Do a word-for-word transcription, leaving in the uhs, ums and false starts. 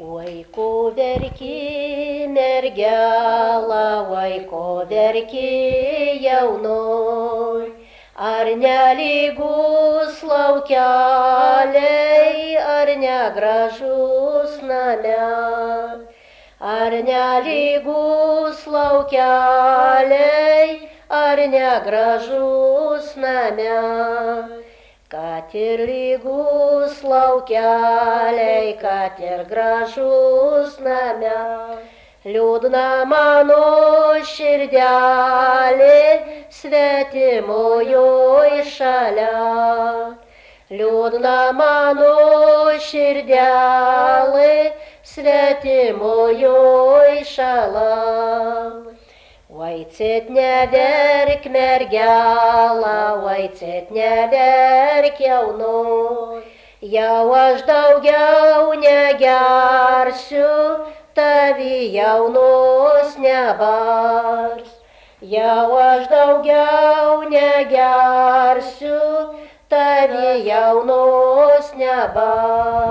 Oi, ko verki mergela, oi, ko verki jaunoj, ar nelygus laukeliai, ar negražus namelai, ar nelygus laukeliai, ar negražus namelai. Kad ir lygus laukeliai, kad ir gražus namelai, liūdna mano širdelė svetimojoj šalia. Liūdna mano širdelė svetimojoj šalia. Vaicet neverk mergela, vaicet neverk jaunoj, jau aš daugiau negersiu, tavi jaunos nebars. Jau aš daugiau negersiu, tavi jaunos nebars.